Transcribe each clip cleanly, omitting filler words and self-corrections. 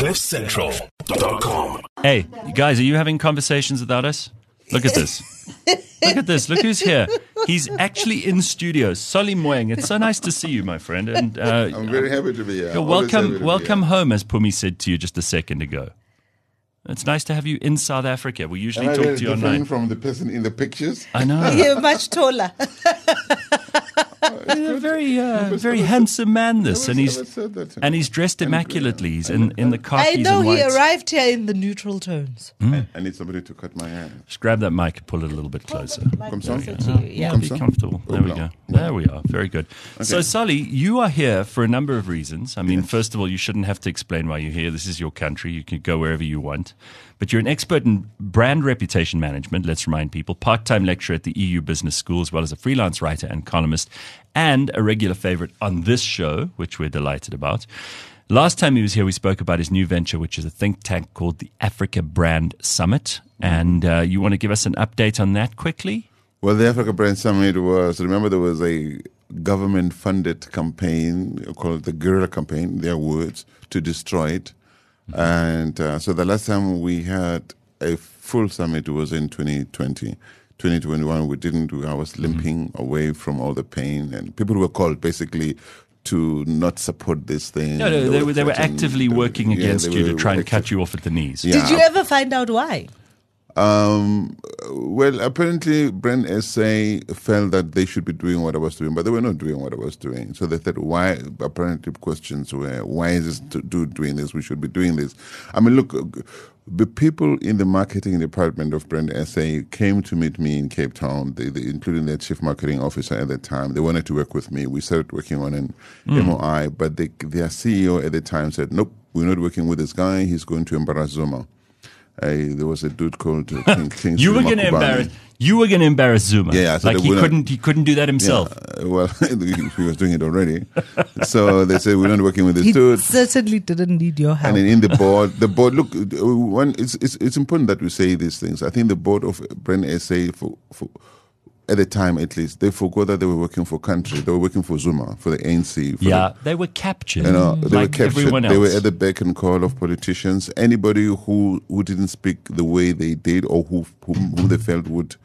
CliffCentral.com. Hey, you guys, are you having conversations without us? Look at this. Look at this. Look who's here. He's actually in studio. Solly Moeng. It's so nice to see you, my friend. And I'm very happy to be here. Welcome home, as Pumi said to you just a second ago. It's nice to have you in South Africa. We usually talk to you online. From the person in the pictures. I know. You're much taller. He's a very handsome man, this, and he's dressed immaculately. He's in the khakis. I know and he whites. arrived here in the neutral tones. I need somebody to cut my hair. Just grab that mic and pull it a little bit closer. Come on. Yeah. Be comfortable. There we go. There we are. Very good. Okay. So, Solly, you are here for a number of reasons. I mean, first of all, you shouldn't have to explain why you're here. This is your country. You can go wherever you want. But you're an expert in brand reputation management, let's remind people, part-time lecturer at the EU Business School, as well as a freelance writer and columnist, and a regular favorite on this show, which we're delighted about. Last time he was here, we spoke about his new venture, which is a think tank called the Africa Brand Summit. And you want to give us an update on that quickly? Well, the Africa Brand Summit remember there was a government-funded campaign called the Guerrilla Campaign, their words, to destroy it. And so the last time we had a full summit was in 2020. 2021, we didn't. I was limping away from all the pain, and people were called basically to not support this thing. No, they were actively working against you to try and cut you off at the knees. Yeah. Did you ever find out why? Well, apparently Brand SA felt that they should be doing what I was doing, but they were not doing what I was doing. So they said, why? Apparently questions were, why is this doing this? We should be doing this. I mean, look, the people in the marketing department of Brand SA came to meet me in Cape Town, they, including their chief marketing officer at the time. They wanted to work with me. We started working on an MOI, but their CEO at the time said, nope, we're not working with this guy. He's going to embarrass Zuma. There was a dude called King You were going to embarrass Zuma. Yeah, so like he couldn't do that himself. Yeah, well, he was doing it already. So they said we're not working with this dude. He certainly didn't need your help. And then in the board, look, it's important that we say these things. I think the board of Brand SA for at the time, at least, they forgot that they were working for country. They were working for Zuma, for the ANC. They were captured. They were captured. Everyone else. They were at the beck and call of politicians. Anybody who didn't speak the way they did, or who they felt would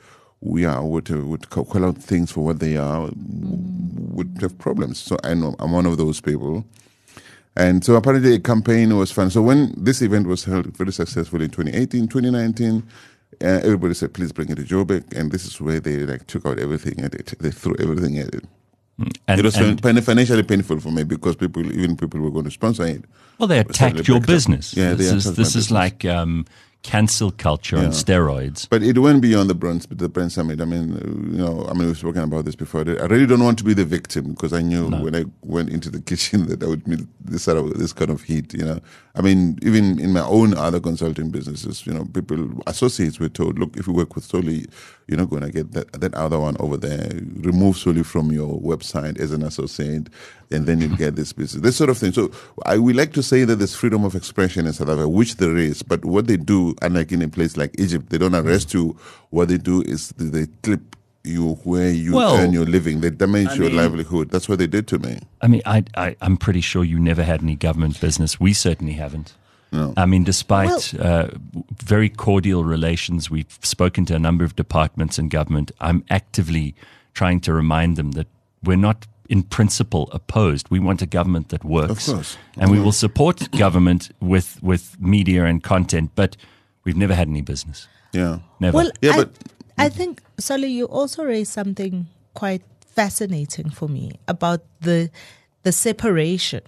call out things for what they are, would have problems. So I know I'm one of those people. And so apparently a campaign was fun. So when this event was held very successfully in 2018, 2019, everybody said, please bring it to Joburg. And this is where they took out everything at it. They threw everything at it. It was financially painful for me because people were going to sponsor it. Well, they attacked your business. Yeah, this is like cancel culture on steroids. But it went beyond the Brand Summit. I mean, we've spoken about this before. I really don't want to be the victim because I knew when I went into the kitchen that I would meet this kind of heat. I mean, even in my own other consulting businesses, associates were told, look, if you work with Solly, you're not going to get that other one over there. Remove Solly from your website as an associate, and then you get this business. This sort of thing. So we like to say that there's freedom of expression in South Africa, which there is. But what they do, unlike in a place like Egypt, they don't arrest you. What they do is they clip you where you earn your living. They damage your livelihood. That's what they did to me. I mean, I'm pretty sure you never had any government business. We certainly haven't. No. I mean, despite very cordial relations, we've spoken to a number of departments in government. I'm actively trying to remind them that we're not in principle opposed. We want a government that works. Of course. And we will support government with media and content, but we've never had any business. Yeah. Never. Well, Yeah, I think, Solly, you also raised something quite fascinating for me about the separation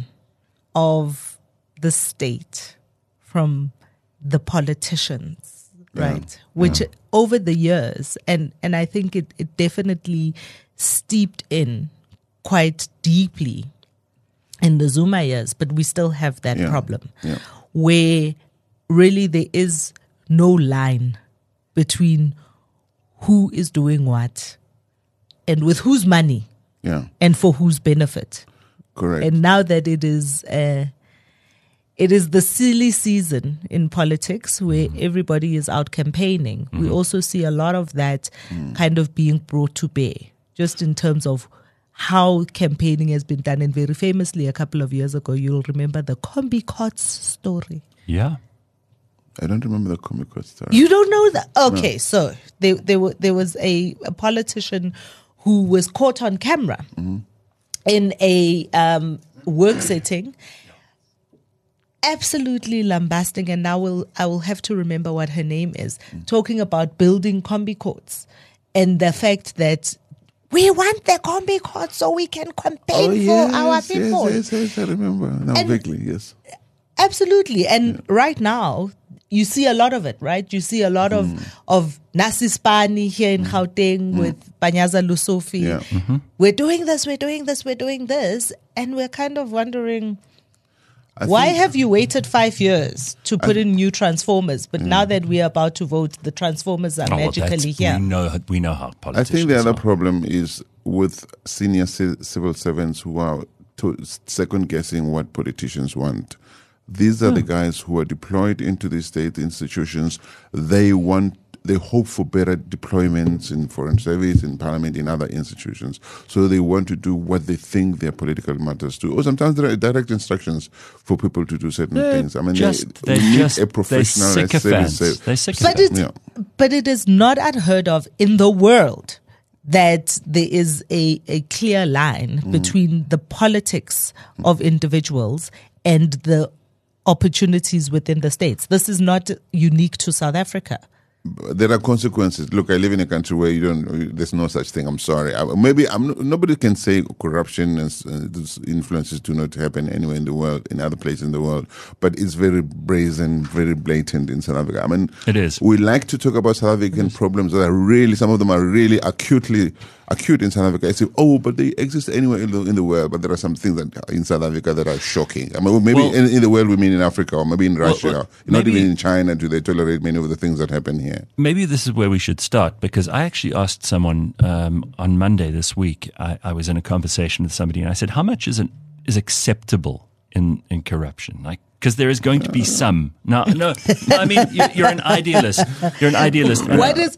of the state from the politicians, right? Which over the years, and I think it definitely steeped in quite deeply in the Zuma years, but we still have that problem where really there is no line between who is doing what and with whose money and for whose benefit. Correct. And now that it is the silly season in politics where everybody is out campaigning, we also see a lot of that kind of being brought to bear, just in terms of how campaigning has been done. And very famously, a couple of years ago, you'll remember the Combi Cots story. Yeah. I don't remember the Comicot star. You don't know that? Okay, so there was a politician who was caught on camera in a work setting, absolutely lambasting, and now I will have to remember what her name is, talking about building combi courts and the fact that we want the combi courts so we can campaign for our people. Yes, I remember. Now vaguely, yes. Absolutely. And right now, you see a lot of it, right? You see a lot of Nasi Spani here in Gauteng with Panyaza Lusofi. Yeah. We're doing this. And we're kind of wondering, why have you waited 5 years to put in new transformers? But now that we are about to vote, the transformers are magically here. We know how politicians I think the other are. problem is with senior civil servants who are second guessing what politicians want. These are the guys who are deployed into these state institutions. They hope for better deployments in foreign service, in parliament, in other institutions. So they want to do what they think their political matters do. Or sometimes there are direct instructions for people to do certain things. I mean, they need a professional sycophants. They're sycophants. But it is not unheard of in the world that there is a clear line between the politics of individuals and the opportunities within the states. This is not unique to South Africa. There are consequences. Look, I live in a country where there's no such thing. I'm sorry. Nobody can say corruption and these influences do not happen anywhere in the world, in other places in the world. But it's very brazen, very blatant in South Africa. I mean, it is. We like to talk about South African problems that are really, some of them are really acute in South Africa. I say, but they exist anywhere in the world. But there are some things that in South Africa that are shocking. I mean, maybe in the world we mean in Africa, or maybe in Russia, not even in China do they tolerate many of the things that happen here. Maybe this is where we should start, because I actually asked someone on Monday this week. I was in a conversation with somebody, and I said, "How much is acceptable in corruption?" Because there is going to be some. No, I mean, you're an idealist. You're an idealist. What is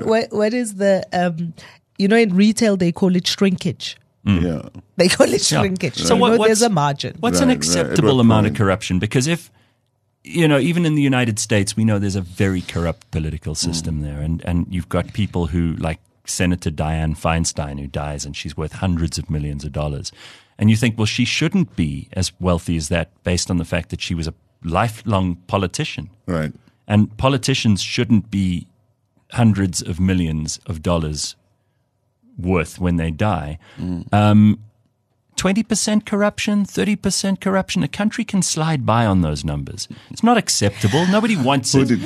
the in retail they call it shrinkage. Yeah, they call it shrinkage. So there's a margin. What's an acceptable amount of corruption? Because if even in the United States, we know there's a very corrupt political system there, and you've got people who, like Senator Dianne Feinstein, who dies, and she's worth hundreds of millions of dollars. And you think, well, she shouldn't be as wealthy as that based on the fact that she was a lifelong politician. Right. And politicians shouldn't be hundreds of millions of dollars worth when they die. 20% corruption, 30% corruption. A country can slide by on those numbers. It's not acceptable. Nobody wants it.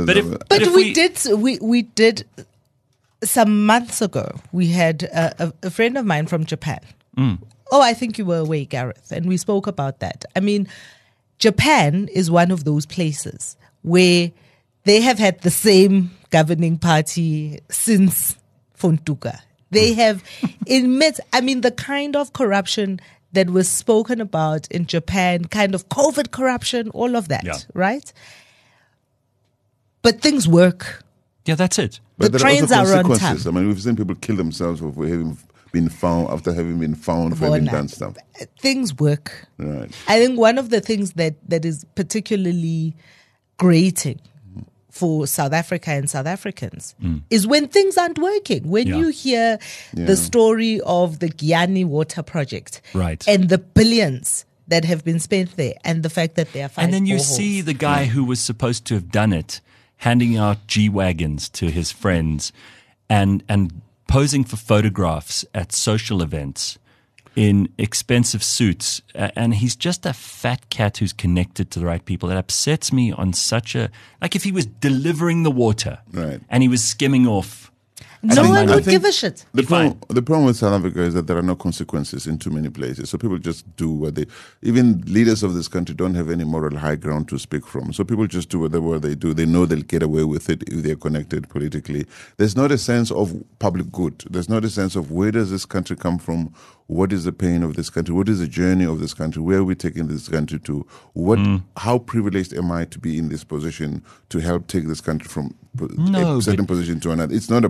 We did some months ago. We had a friend of mine from Japan. I think you were away, Gareth, and we spoke about that. I mean, Japan is one of those places where they have had the same governing party since Fontuka. They have the kind of corruption that was spoken about in Japan, kind of COVID corruption, all of that, right? But things work. Yeah, that's it. But the trains are on time. I mean, we've seen people kill themselves for having been found for having done stuff. Things work. Right. I think one of the things that is particularly grating for South Africa and South Africans is when things aren't working. When you hear the story of the Giyani water project, right, and the billions that have been spent there, and the fact that there are 5 and then you boreholes. see the guy who was supposed to have done it handing out G-Wagons to his friends and posing for photographs at social events in expensive suits, and he's just a fat cat who's connected to the right people. It upsets me on such a, like if he was delivering the water, right, and he was skimming off. No one would give a shit. The problem with South Africa is that there are no consequences in too many places. So people just do what even leaders of this country don't have any moral high ground to speak from. So people just do whatever they do. They know they'll get away with it if they're connected politically. There's not a sense of public good. There's not a sense of where does this country come from? What is the pain of this country? What is the journey of this country? Where are we taking this country to? How privileged am I to be in this position to help take this country from a certain position to another? It's not about that.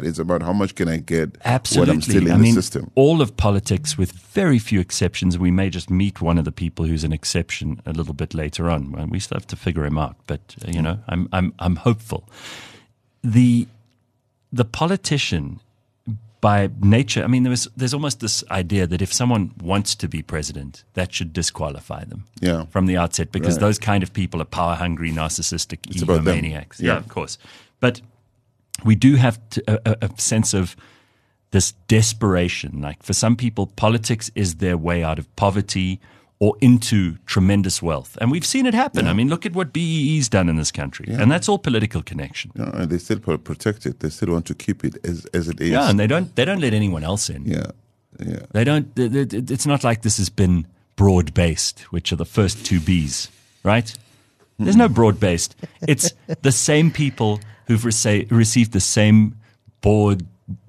It's about how much can I get Absolutely. when I'm still in the system. All of politics, with very few exceptions, we may just meet one of the people who's an exception a little bit later on. And we still have to figure him out. But, I'm hopeful. The politician, by nature, there's almost this idea that if someone wants to be president, that should disqualify them from the outset, because those kind of people are power hungry, narcissistic, egomaniacs. Yeah, of course. But we do have a sense of this desperation. Like for some people, politics is their way out of poverty or into tremendous wealth. And we've seen it happen. Yeah. Look at what BEE's done in this country. Yeah. And that's all political connection. Yeah, and they still protect it. They still want to keep it as it is. Yeah, and they don't let anyone else in. Yeah. They don't. It's not like this has been broad-based, which are the first two Bs, right? There's no broad-based. It's the same people who've received the same board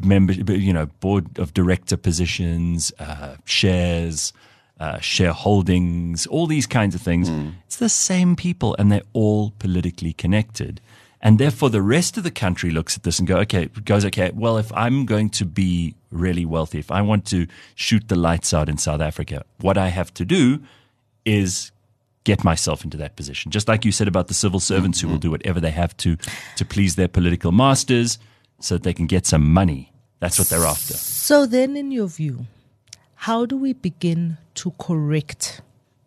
board of director positions, shares, shareholdings, all these kinds of things. It's the same people, and they're all politically connected. And therefore, the rest of the country looks at this and goes, okay, well, if I'm going to be really wealthy, if I want to shoot the lights out in South Africa, what I have to do is get myself into that position. Just like you said about the civil servants who will do whatever they have to please their political masters so that they can get some money. That's what they're after. So then, in your view, how do we begin to correct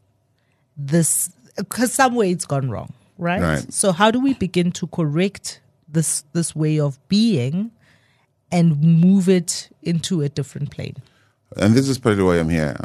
this? Because some way it's gone wrong, right? So how do we begin to correct this way of being and move it into a different plane? And this is partly why I'm here.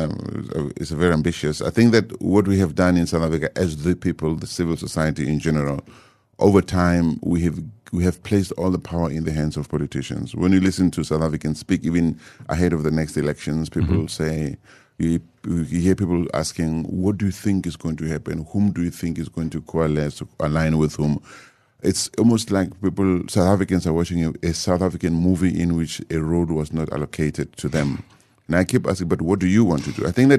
It's very ambitious. I think that what we have done in South Africa as the people, the civil society in general, over time we have placed all the power in the hands of politicians. When you listen to South Africans speak, even ahead of the next elections, people say, you hear people asking, what do you think is going to happen? Whom do you think is going to coalesce, align with whom? It's almost like South Africans are watching a South African movie in which a road was not allocated to them. And I keep asking, but what do you want to do? I think that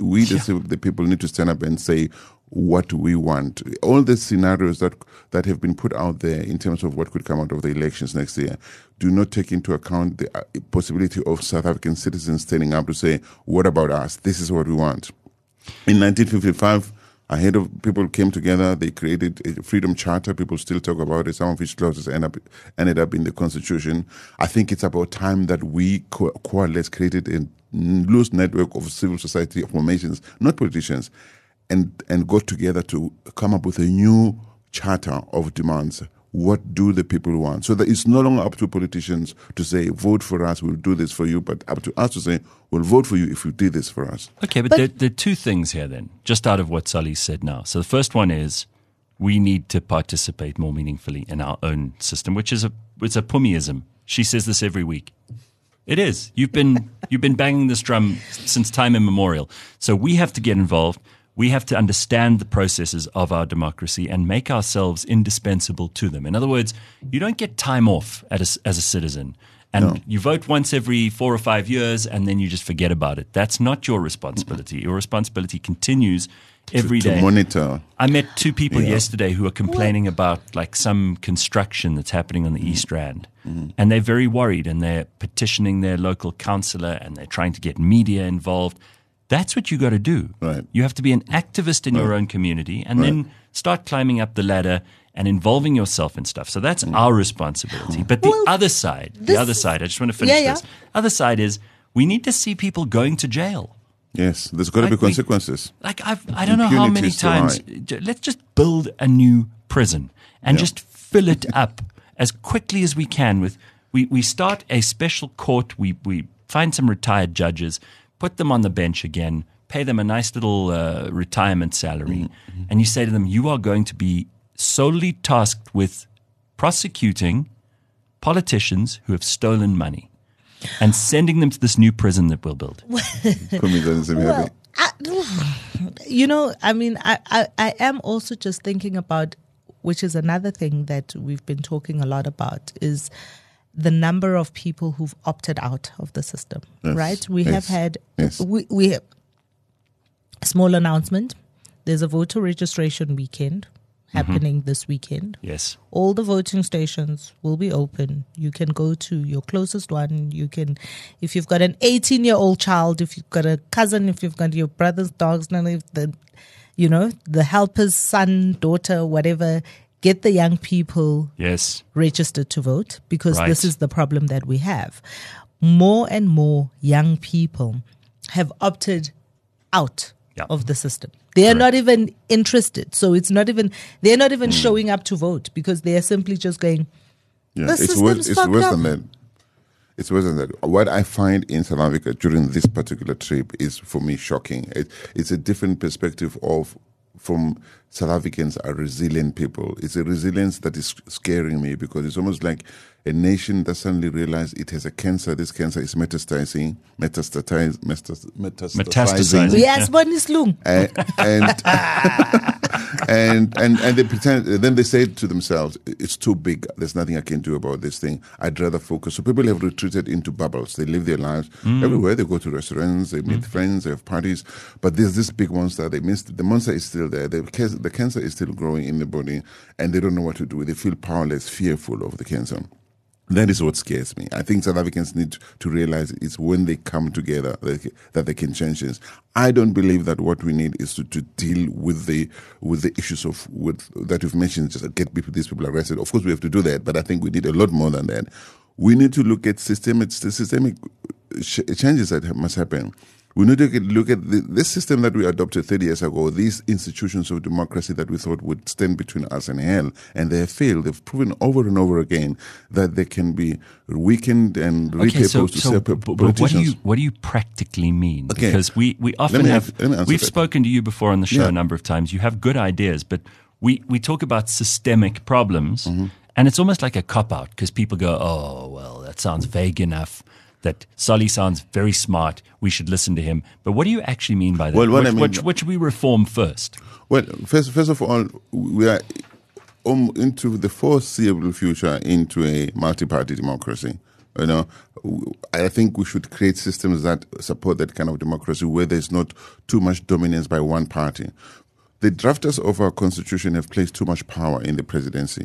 the people need to stand up and say what we want. All the scenarios that have been put out there in terms of what could come out of the elections next year do not take into account the possibility of South African citizens standing up to say, what about us? This is what we want. In 1955, ahead of people came together, they created a freedom charter. People still talk about it. Some of its clauses ended up in the Constitution. I think it's about time that we coalesce, created a loose network of civil society formations, not politicians, and got together to come up with a new charter of demands. What do the people want? So that it's no longer up to politicians to say, vote for us, we'll do this for you, but up to us to say, we'll vote for you if you did this for us. Okay, but there are two things here then, just out of what Sally said now. So the first one is we need to participate more meaningfully in our own system, which is it's a Pumiism. She says this every week. It is. You've been banging this drum since time immemorial. So we have to get involved. We have to understand the processes of our democracy and make ourselves indispensable to them. In other words, you don't get time off as a citizen. And you vote once every 4 or 5 years and then you just forget about it. That's not your responsibility. Your responsibility continues every day. To monitor. I met two people yesterday who are complaining about like some construction that's happening on the East Rand. And they're very worried and they're petitioning their local councillor and they're trying to get media involved. That's what you got to do. Right. You have to be an activist in your own community and then start climbing up the ladder and involving yourself in stuff. So that's our responsibility. But the other side, I just want to finish this. Other side is we need to see people going to jail. Yes, there's got to be consequences. I don't know how many times. Let's just build a new prison and just fill it up as quickly as we can. We start a special court. We find some retired judges, put them on the bench again, pay them a nice little retirement salary, and you say to them, you are going to be solely tasked with prosecuting politicians who have stolen money and sending them to this new prison that we'll build. I am also just thinking about, which is another thing that we've been talking a lot about, is the number of people who've opted out of the system, right? We have had, we have a small announcement. There's a voter registration weekend happening this weekend. Yes. All the voting stations will be open. You can go to your closest one. You can, if you've got an 18-year-old child, if you've got a cousin, if you've got your brother's dogs, none of the, the helper's son, daughter, whatever, get the young people registered to vote, because this is the problem that we have. More and more young people have opted out of the system. They are not even interested. So they're not even showing up to vote, because they are simply just going, it's worse than that. It's worse than that. What I find in South Africa during this particular trip is, for me, shocking. It's a different perspective from South Africans are resilient people. It's a resilience that is scaring me, because it's almost like a nation that suddenly realized it has a cancer. This cancer is metastasizing. Yes, Bonislung. And they pretend. Then they say to themselves, "It's too big. There's nothing I can do about this thing. I'd rather focus." So people have retreated into bubbles. They live their lives everywhere. They go to restaurants. They meet friends. They have parties. But there's this big monster. They missed. The monster is still there. The cancer is still growing in the body, and they don't know what to do. They feel powerless, fearful of the cancer. That is what scares me. I think South Africans need to realize it's when they come together that they can change things. I don't believe that what we need is to deal with the issues that you've mentioned, just get these people arrested. Of course, we have to do that, but I think we need a lot more than that. We need to look at systemic changes that must happen. We need to look at this system that we adopted 30 years ago, these institutions of democracy that we thought would stand between us and hell, and they have failed. They've proven over and over again that they can be weakened and repurposed to serve politicians. What do you practically mean? Okay. Because we often we've spoken to you before on the show a number of times. You have good ideas, but we talk about systemic problems, and it's almost like a cop-out, because people go, oh, well, that sounds vague enough. That Solly sounds very smart. We should listen to him. But what do you actually mean by that? Well, what should we reform first? Well, first of all, we are into the foreseeable future into a multi-party democracy. I think we should create systems that support that kind of democracy, where there's not too much dominance by one party. The drafters of our constitution have placed too much power in the presidency.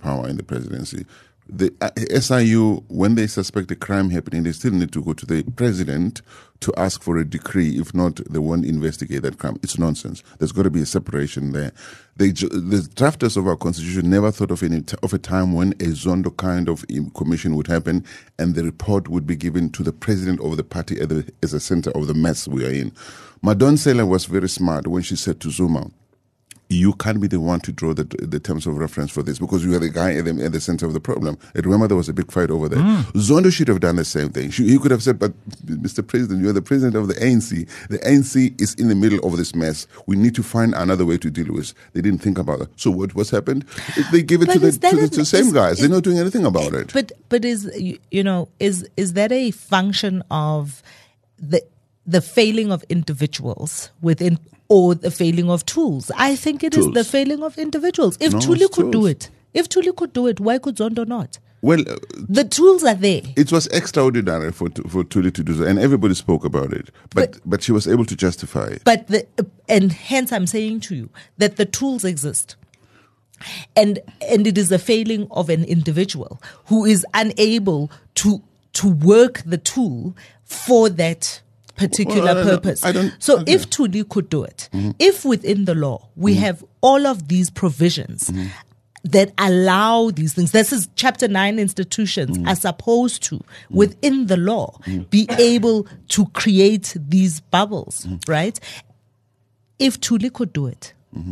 The SIU, when they suspect a crime happening, they still need to go to the president to ask for a decree. If not, they won't investigate that crime. It's nonsense. There's got to be a separation there. The drafters of our constitution never thought of a time when a Zondo kind of commission would happen, and the report would be given to the president of the party as a center of the mess we are in. Madonsela was very smart when she said to Zuma, you can't be the one to draw the terms of reference for this, because you are the guy at the center of the problem. And remember, there was a big fight over there. Zondo should have done the same thing. He could have said, but Mr. President, you are the president of the ANC. The ANC is in the middle of this mess. We need to find another way to deal with it. They didn't think about it. So what's happened? They give it to the same guys. They're not doing anything about it. But is that a function of the failing of individuals within, or the failing of tools? I think it is the failing of individuals. If Thuli could do it, why could Zondo not? Well, the tools are there. It was extraordinary for Thuli to do that, and everybody spoke about it. But she was able to justify it. And hence I'm saying to you that the tools exist. And it is a failing of an individual who is unable to work the tool for that particular purpose. If Thuli could do it, if within the law we have all of these provisions that allow these things, this is Chapter 9 institutions are supposed to, within the law, be able to create these bubbles, right? If Thuli could do it,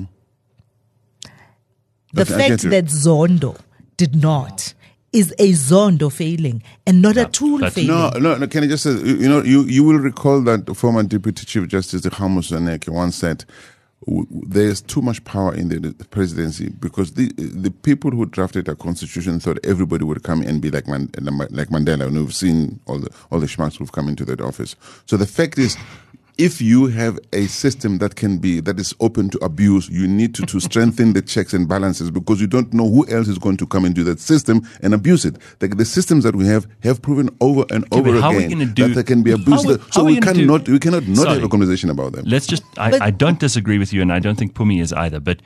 the fact that Zondo did not is a Zondo failing and not a tool failing. No. Can I just say, you will recall that former Deputy Chief Justice Hamus Zaneke once said, there's too much power in the presidency, because the people who drafted our constitution thought everybody would come and be like Mandela, and we've seen all the schmucks who've come into that office. So the fact is, if you have a system that is open to abuse, you need to strengthen the checks and balances, because you don't know who else is going to come into that system and abuse it. The systems that we have proven over and over again that they can be abused. We cannot not have a conversation about them. Let's just, I don't disagree with you, and I don't think Pumi is either, but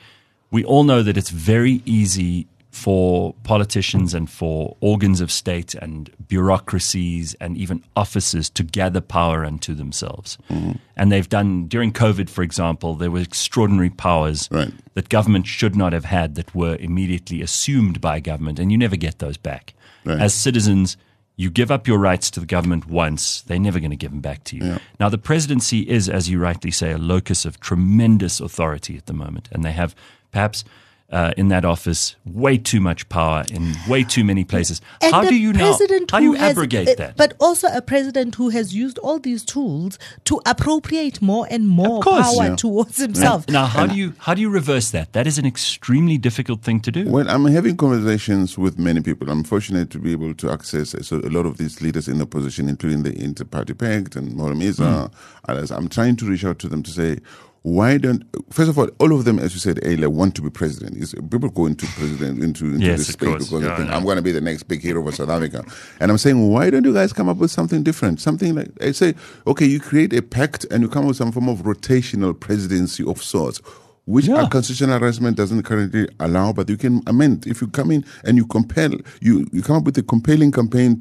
we all know that it's very easy for politicians and for organs of state and bureaucracies and even offices to gather power unto themselves. And they've done, during COVID, for example, there were extraordinary powers that government should not have had that were immediately assumed by government, and you never get those back. As citizens, you give up your rights to the government once, they're never going to give them back to you. Now, the presidency is, as you rightly say, a locus of tremendous authority at the moment, and they have perhaps in that office way too much power in way too many places. And how do you has, abrogate that? But also a president who has used all these tools to appropriate more and more power towards himself. Now, how do you reverse that? That is an extremely difficult thing to do. Well, I'm having conversations with many people. I'm fortunate to be able to access a lot of these leaders in the opposition, including the Inter-Party Pact and Moromisa. Others. I'm trying to reach out to them to say, why don't, first of all of them, as you said earlier, want to be president. People go into this space because they think, I'm going to be the next big hero for South Africa. And I'm saying, why don't you guys come up with something different? Something like, I say, okay, you create a pact and you come up with some form of rotational presidency of sorts, which our constitutional arrangement doesn't currently allow, but you can amend. If you come in and you compel, you come up with a compelling campaign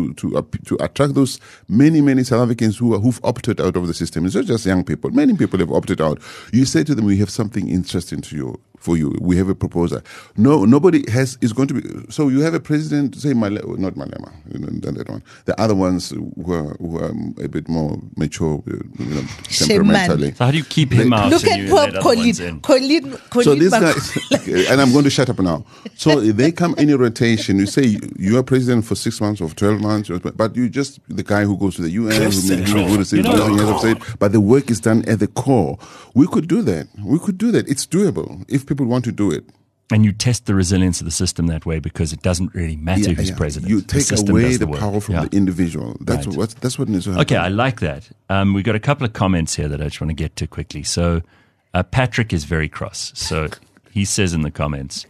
to attract those many South Africans who've opted out of the system. It's not just young people. Many people have opted out. You say to them, we have something interesting for you. We have a proposal. No, nobody is going to be. So you have a president, say not Malema, that one. The other ones who are a bit more mature, temperamentally. So how do you keep him out? Look at poor Colleen. So these guys, and I'm going to shut up now. So they come in a rotation. You say you are president for 6 months or 12 months, but you just the guy who goes to the UN, who receives nothing else of state. But the work is done at the core. We could do that. It's doable if people want to do it. And you test the resilience of the system that way because it doesn't really matter who's president. You take away the power from the individual. That's what needs to happen. Okay, I like that. We've got a couple of comments here that I just want to get to quickly. So Patrick is very cross. So he says in the comments,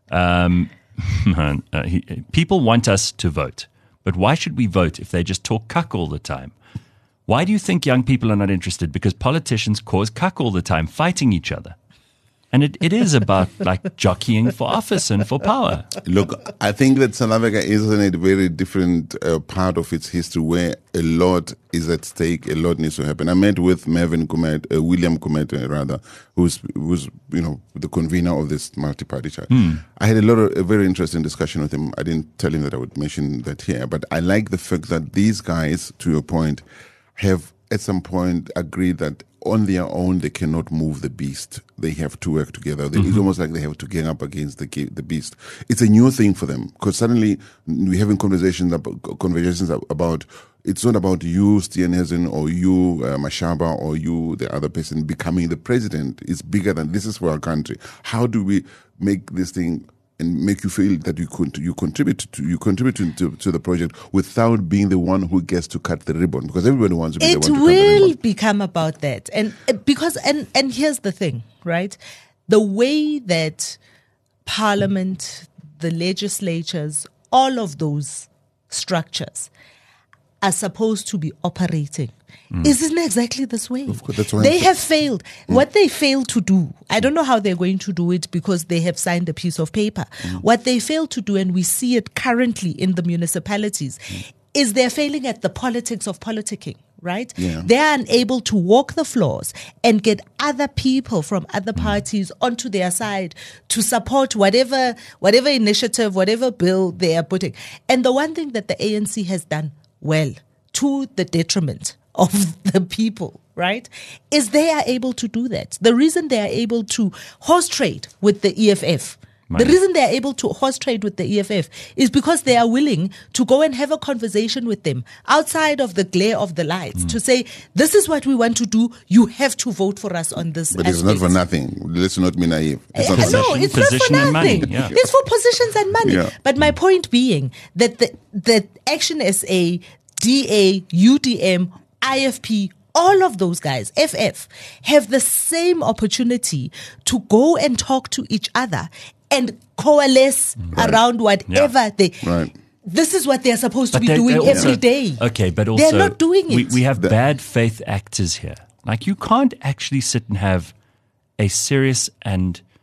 people want us to vote, but why should we vote if they just talk cuck all the time? Why do you think young people are not interested? Because politicians cause cuck all the time, fighting each other. And it is about like jockeying for office and for power. Look, I think that South Africa is in a very different part of its history where a lot is at stake. A lot needs to happen. I met with William Kumet, who's the convener of this multi-party chart. I had a very interesting discussion with him. I didn't tell him that I would mention that here, but I like the fact that these guys, to your point, have at some point agreed that on their own, they cannot move the beast. They have to work together. It's almost like they have to gang up against the beast. It's a new thing for them because suddenly we're having conversations about it's not about you, Steenhuisen, or you, Mashaba, or you, the other person, becoming the president. It's bigger than this is for our country. How do we make this thing and make you feel that you contribute to the project without being the one who gets to cut the ribbon, because everybody wants to be the one to cut the ribbon. It will become about that, and here's the thing, right? The way that Parliament, the legislatures, all of those structures are supposed to be operating isn't exactly this way. Of course, that's why they have failed. What they failed to do, I don't know how they're going to do it because they have signed a piece of paper. What they failed to do, and we see it currently in the municipalities, is they're failing at the politics of politicking. Right? Yeah. They are unable to walk the floors and get other people from other parties onto their side to support whatever initiative, whatever bill they are putting. And the one thing that the ANC has done well, to the detriment of the people, right, is they are able to do that. The reason they are able to horse trade with the EFF, the reason they are able to horse trade with the EFF is because they are willing to go and have a conversation with them outside of the glare of the lights to say, this is what we want to do. You have to vote for us on this. But it's not for nothing. Let's not be naive. It's not for nothing. Money. Yeah. It's for positions and money. Yeah. But my point being that the Action SA, DA, UDM, IFP, all of those guys, FF, have the same opportunity to go and talk to each other and coalesce around whatever they... Right. This is what they're supposed to be doing every day. Okay, but also... They're not doing it. We have bad faith actors here. Like, you can't actually sit and have a serious and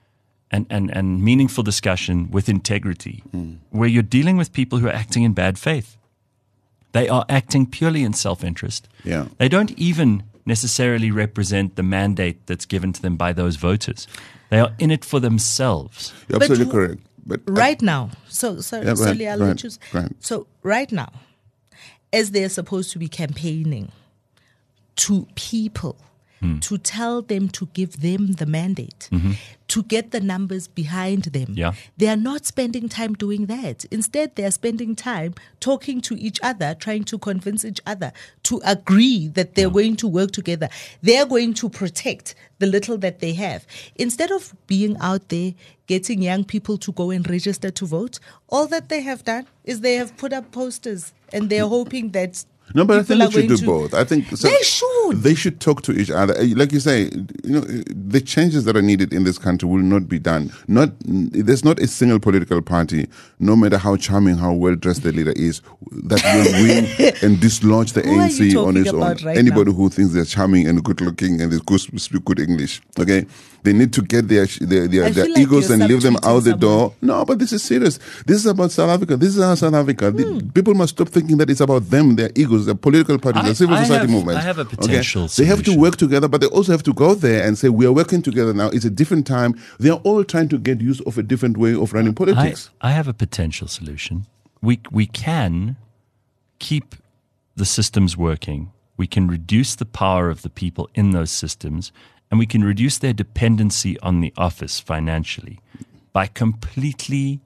and meaningful discussion with integrity, where you're dealing with people who are acting in bad faith. They are acting purely in self-interest. Yeah. They don't even necessarily represent the mandate that's given to them by those voters. They are in it for themselves. You're absolutely correct. But right now, so Yeah, go ahead, go ahead, go ahead. So right now, as they're supposed to be campaigning to people, to tell them to give them the mandate, to get the numbers behind them. Yeah. They are not spending time doing that. Instead, they are spending time talking to each other, trying to convince each other to agree that they're going to work together. They're going to protect the little that they have. Instead of being out there getting young people to go and register to vote, all that they have done is they have put up posters and they're hoping that no, but I think people they should are do going both. I think They should. They should talk to each other. Like you say, the changes that are needed in this country will not be done. There's not a single political party, no matter how charming, how well dressed the leader is, that will win and dislodge the Who are you ANC on its talking own. about right Anybody now? who thinks they're charming and good looking and they speak good English, okay? They need to get their feel like egos you're and leave them subtweeting out the someone. door. No, but this is serious. This is about South Africa. This is our South Africa. People must stop thinking that it's about them, their egos, their political parties, the civil society movement. I have a potential They have to solution. work together, but they also have to go there and say, we are working together now. It's a different time. They are all trying to get use of a different way of running politics. I have a potential solution. We can keep the systems working. We can reduce the power of the people in those systems, and we can reduce their dependency on the office financially by completely,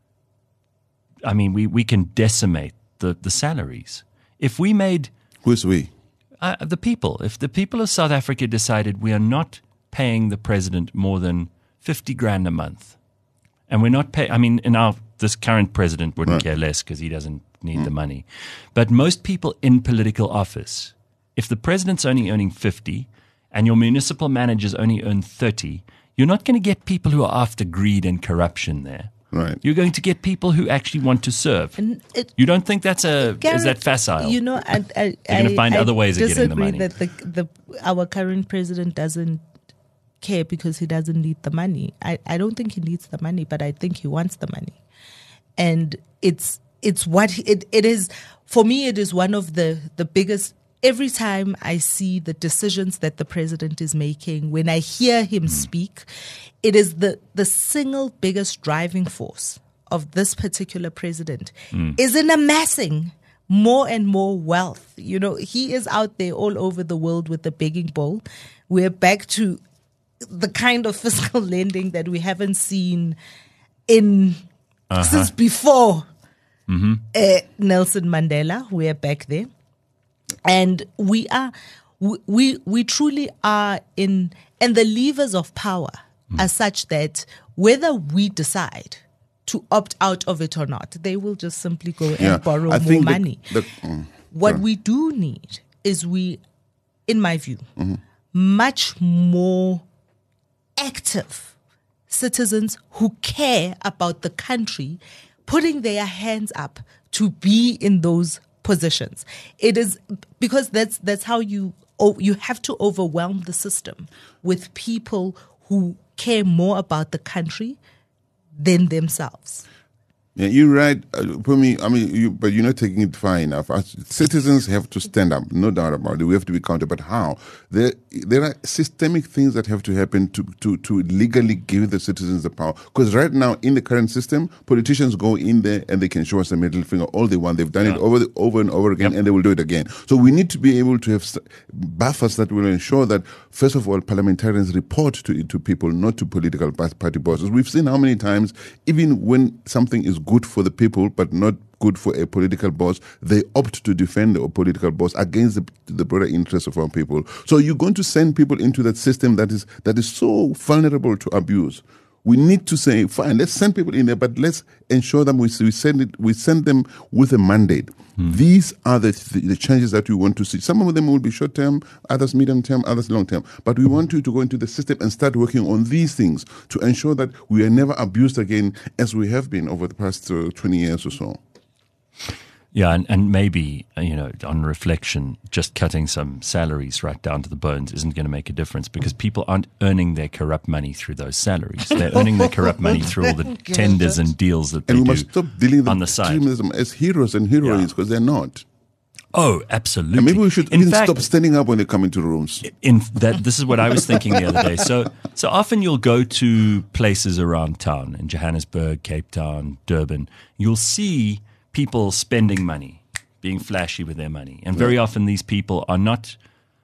we can decimate the salaries. If we made Who's we? the people, if the people of South Africa decided we are not paying the president more than 50 grand a month, and we're not paying, this current president wouldn't care less because he doesn't need the money. But most people in political office, if the president's only earning 50 and your municipal managers only earn 30, you're not going to get people who are after greed and corruption there. Right. You're going to get people who actually want to serve. And You don't think is that Gareth, facile? You know, They're going to find other ways of getting the money. disagree that our current president doesn't care because he doesn't need the money. I don't think he needs the money, but I think he wants the money. And it's what it is. For me, it is one of the biggest. Every time I see the decisions that the president is making, when I hear him speak, it is the single biggest driving force of this particular president is in amassing more and more wealth. You know, he is out there all over the world with the begging bowl. We're back to the kind of fiscal lending that we haven't seen since before Nelson Mandela. We're back there. And we truly are in, and the levers of power are such that whether we decide to opt out of it or not, they will just simply go and borrow more money. What we do need is in my view, much more active citizens who care about the country, putting their hands up to be in those positions. It is because that's how you have to overwhelm the system with people who care more about the country than themselves. Yeah, you're right. For me, but you're not taking it far enough. Citizens have to stand up, no doubt about it. We have to be counted. But how? There are systemic things that have to happen to legally give the citizens the power. Because right now, in the current system, politicians go in there and they can show us a middle finger all they want. They've done it over and over again, and they will do it again. So we need to be able to have buffers that will ensure that, first of all, parliamentarians report to people, not to political party bosses. We've seen how many times, even when something is good for the people but not good for a political boss, they opt to defend the political boss against the broader interests of our people. So you're going to send people into that system that is so vulnerable to abuse. We need to say, fine, let's send people in there, but let's ensure that we send them with a mandate. These are the changes that we want to see. Some of them will be short term, others medium term, others long term. But we want you to go into the system and start working on these things to ensure that we are never abused again as we have been over the past 20 years or so. Yeah, and maybe, on reflection, just cutting some salaries right down to the bones isn't going to make a difference because people aren't earning their corrupt money through those salaries. They're earning their corrupt money through all the tenders and deals that they And we do must stop dealing on the with side. extremism as heroes and heroines because they're not. Oh, absolutely. And maybe we should In even fact, stop standing up when they come into rooms. This is what I was thinking the other day. So often you'll go to places around town in Johannesburg, Cape Town, Durban. You'll see people spending money, being flashy with their money. And very often these people are not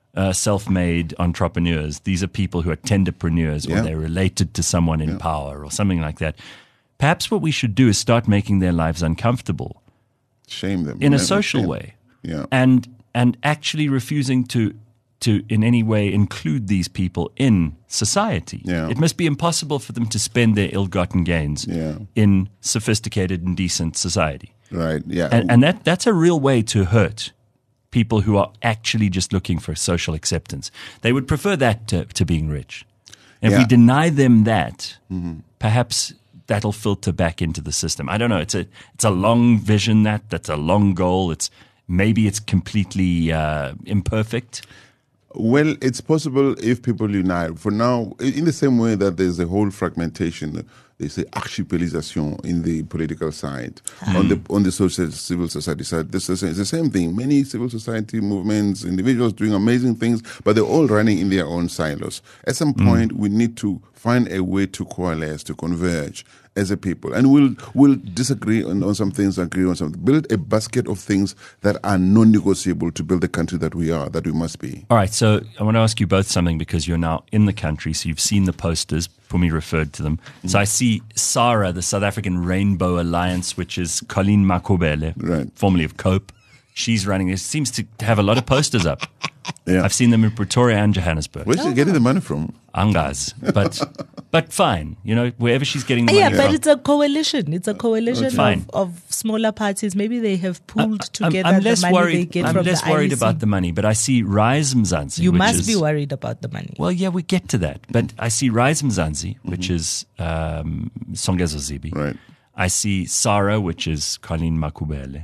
self-made entrepreneurs. These are people who are tenderpreneurs or they're related to someone in power or something like that. Perhaps what we should do is start making their lives uncomfortable. Shame them. In a social way. Yeah. And actually refusing to in any way include these people in society. Yeah. It must be impossible for them to spend their ill-gotten gains in sophisticated and decent society. Right, yeah. And that's a real way to hurt people who are actually just looking for social acceptance. They would prefer that to being rich. And if we deny them that, perhaps that'll filter back into the system. I don't know. It's a long vision. That's a long goal. Maybe it's completely imperfect. Well, it's possible if people unite. For now, in the same way that there's a whole fragmentation, they say archipelization in the political side, on the social civil society side. It's the same thing. Many civil society movements, individuals doing amazing things, but they're all running in their own silos. At some point, we need to find a way to coalesce, to converge as a people. And we'll disagree on some things, agree on something. Build a basket of things that are non-negotiable to build the country that we must be. All right, so I want to ask you both something because you're now in the country, so you've seen the posters. Pumi referred to them. So I see SARA, the South African Rainbow Alliance, which is Colleen Makobele, formerly of COPE. She's running it. Seems to have a lot of posters up. Yeah. I've seen them in Pretoria and Johannesburg. Where's she getting the money from? Angas. But fine. Wherever she's getting the money from. Yeah, but it's a coalition. It's a coalition of smaller parties. Maybe they have pooled together the money they get from the I'm less worried IEC. about the money, but I see Rise Mzansi. You must be worried about the money. Well, yeah, we get to that. But I see Rise Mzansi, which is Songezo Zibi. Right. I see SARA, which is Colleen Makubele.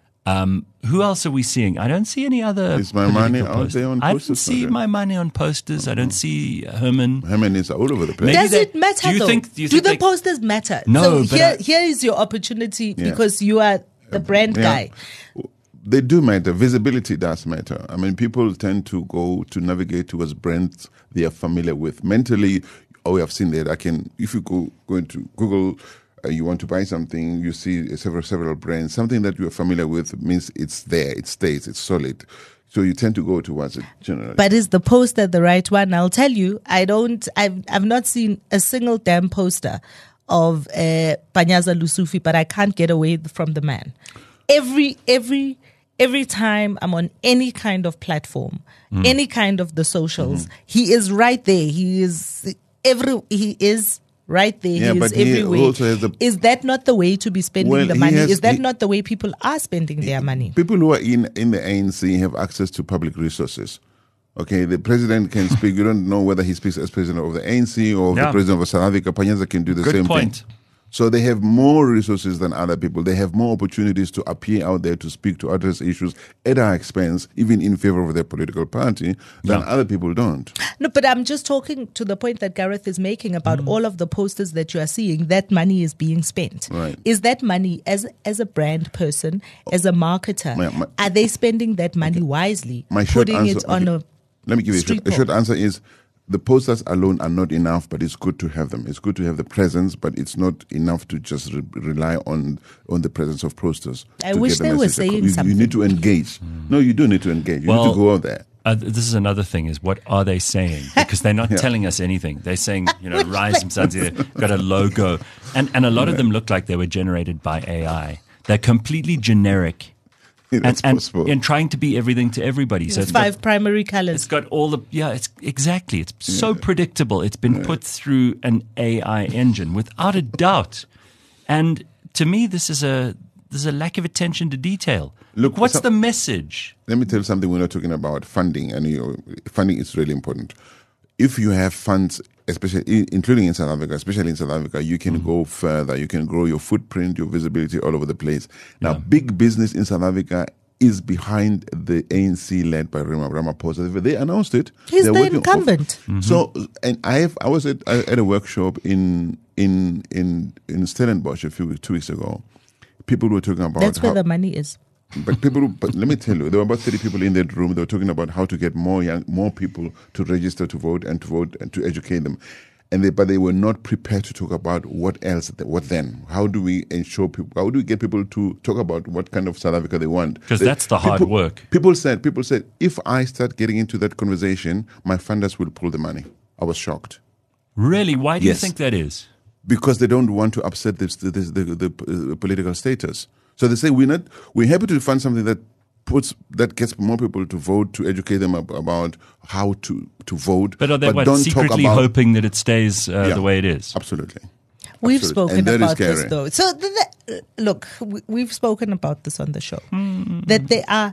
Who else are we seeing? I don't see any other. Is my money out there on posters? I don't see my money on posters. I don't see Herman. Herman is all over the place. Does it matter do you though? Think do the posters matter? No, so here is your opportunity because you are the brand guy. They do matter. Visibility does matter. I mean, people tend to go to navigate towards brands they are familiar with. Mentally, we have seen that. If you go into Google, you want to buy something, you see several brands. Something that you are familiar with means it's there, it stays, it's solid. So you tend to go towards it generally. But is the poster the right one? I'll tell you, I've not seen a single damn poster of Panyaza Lesufi, but I can't get away from the man. Every time I'm on any kind of platform, any kind of the socials, he is right there. He is right there. Yeah, he but is everywhere. also has Is that not the way to be spending the money? Is that not the way people are spending their money? People who are in the ANC have access to public resources. Okay, the president can speak. You don't know whether he speaks as president of the ANC or the president of South Africa. Panyaza can do the same thing. So they have more resources than other people. They have more opportunities to appear out there to speak, to address issues at our expense, even in favor of their political party, than other people don't. No, but I'm just talking to the point that Gareth is making about all of the posters that you are seeing, that money is being spent. Right. Is that money, as a brand person, as a marketer, are they spending that money wisely? Putting it on a Let me give you a short answer is, the posters alone are not enough, but it's good to have them. It's good to have the presence, but it's not enough to just rely on the presence of posters. I wish they were saying something. You need to engage. No, you do need to engage. You need to go out there. This is another thing, is what are they saying? Because they're not telling us anything. They're saying, Rise Mzansi, they've got a logo. And a lot of them look like they were generated by AI. They're completely generic. And trying to be everything to everybody. So it's 5 primary colors. It's got all the, it's exactly. It's so predictable. It's been put through an AI engine without a doubt. And to me, there's a lack of attention to detail. Look, what's the message? Let me tell you something. We're not talking about funding, and funding is really important. if you have funds, especially including in South Africa, especially in South Africa, you can go further. You can grow your footprint, your visibility all over the place. Now, big business in South Africa is behind the ANC led by Ramaphosa. They announced it. He's the incumbent. So, and I was at a workshop in Stellenbosch 2 weeks ago. People were talking about that's where the money is. But let me tell you, there were about 30 people in that room. They were talking about how to get more people to register to vote and to educate them. But they were not prepared to talk about what else, what then? How do we ensure people, how do we get people to talk about what kind of South Africa they want? Because that's the hard work. People said, if I start getting into that conversation, my funders will pull the money. I was shocked. Really? Why do you think that is? Because they don't want to upset the political status. So they say we're happy to fund something that gets more people to vote, to educate them about how to vote. But are they don't secretly hoping that it stays the way it is? Absolutely. We've spoken about this though. So look, we've spoken about this on the show. That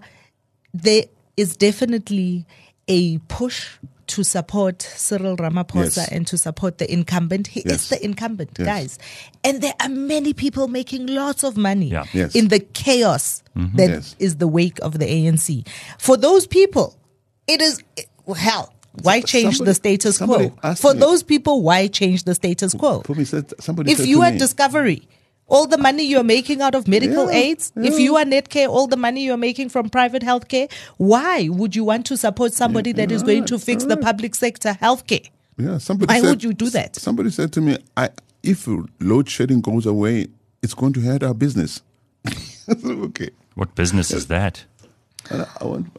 there is definitely a push to support Cyril Ramaphosa and to support the incumbent. He is the incumbent, guys. And there are many people making lots of money in the chaos that is the wake of the ANC. For those people, it is, hell, why change the status quo? For those people, why change the status quo? If you are Discovery, all the money you're making out of medical aids, if you are Netcare, all the money you're making from private healthcare, why would you want to support somebody that is going to fix the public sector healthcare? Yeah, why would you do that? Somebody said to me, if load shedding goes away, it's going to hurt our business. Okay. What business is that? I want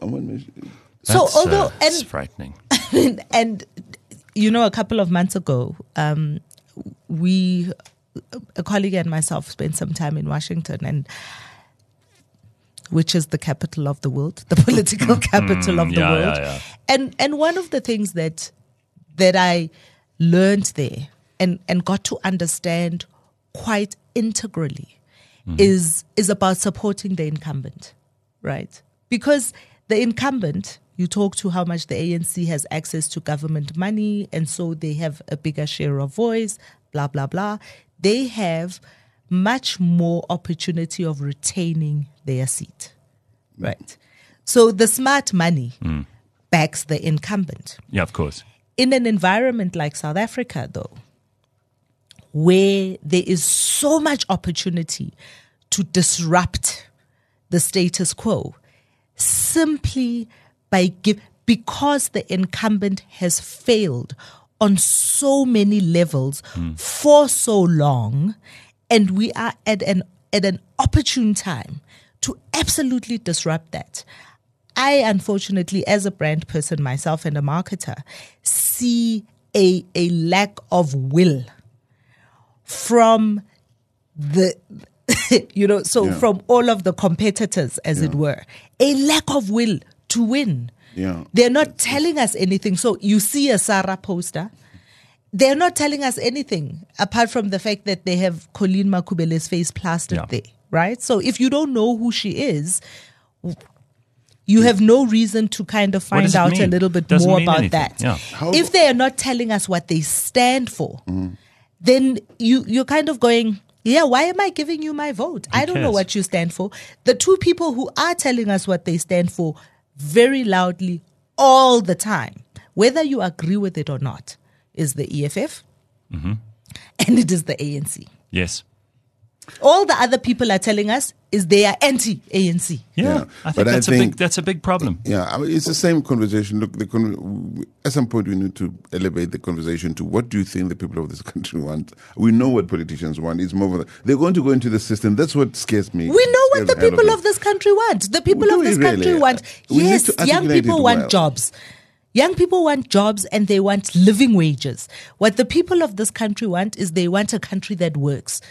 so although it's frightening. And a couple of months ago, a colleague and myself spent some time in Washington, which is the capital of the world, the political capital of the world. Yeah. And one of the things that I learned there and got to understand quite integrally is about supporting the incumbent, right? Because the incumbent, you talk to how much the ANC has access to government money, and so they have a bigger share of voice, blah, blah, blah. They have much more opportunity of retaining their seat, right? So the smart money backs the incumbent. Yeah, of course. In an environment like South Africa, though, where there is so much opportunity to disrupt the status quo, simply because the incumbent has failed on so many levels for so long, and we are at an opportune time to absolutely disrupt that. I, unfortunately, as a brand person myself and a marketer, see a lack of will from the, from all of the competitors, as it were, a lack of will to win. Yeah. They're not telling us anything. So you see a Sarah poster. They're not telling us anything apart from the fact that they have Colleen Makubele's face plastered there, right? So if you don't know who she is, you have no reason to kind of find out a little bit more about that. Yeah. If they are not telling us what they stand for, then you're kind of going, why am I giving you my vote? I don't know what you stand for. The two people who are telling us what they stand for very loudly all the time, whether you agree with it or not, is the EFF and it is the ANC. Yes. All the other people are telling us is they are anti-ANC. Yeah. I think that's a big problem. Yeah, I mean, it's the same conversation. Look, at some point we need to elevate the conversation to what do you think the people of this country want? We know what politicians want. It's more of they're going to go into the system. That's what scares me. We know what the people of this country want. The people of this country want, yes, young people want jobs. Young people want jobs and they want living wages. What the people of this country want is they want a country that works.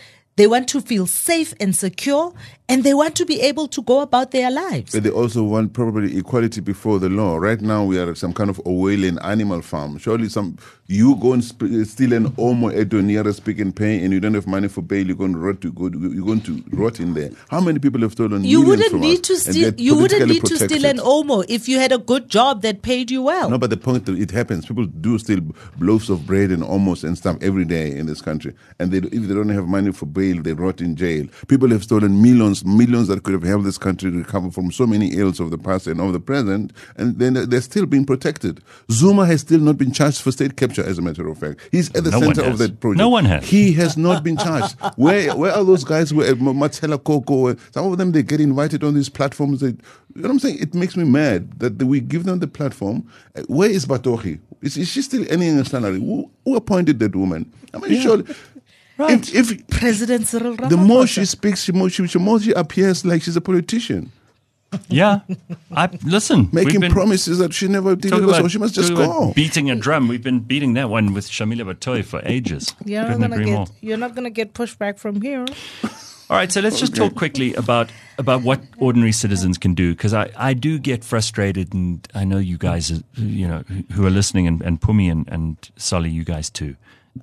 They want to feel safe and secure, and they want to be able to go about their lives. But they also want probably equality before the law. Right now, we are at some kind of Orwellian animal farm. Surely you go and steal an omo at your nearest Pick and Pay, and you don't have money for bail. You're going to rot in there. How many people have stolen? You millions wouldn't from need us, to and steal. they're You wouldn't politically need to steal protected? an omo if you had a good job that paid you well. No, but the point that it happens. People do steal loaves of bread and omos and stuff every day in this country, and if they don't have money for bail, they rot in jail. People have stolen millions that could have helped this country recover from so many ills of the past and of the present, and then they're still being protected. Zuma has still not been charged for state capture, as a matter of fact. He's at the center of that project. No one has. He has not been charged. Where are those guys? Where Matela Koko? Some of them, they get invited on these platforms. You know what I'm saying? It makes me mad that we give them the platform. Where is Batohi? Is she still earning a salary? Who appointed that woman? I mean, surely... Right. If President Cyril Ramaphosa. the more she speaks, the more she appears like she's a politician, Yeah. Listen. making promises that she never delivers, so she must just go. Beating a drum. We've been beating that one with Shamila Batohi for ages. You're not going to get pushback from here. All right, so let's just talk quickly about what ordinary citizens can do, because I do get frustrated, and I know you guys, who are listening, and Pumi and Solly, you guys too.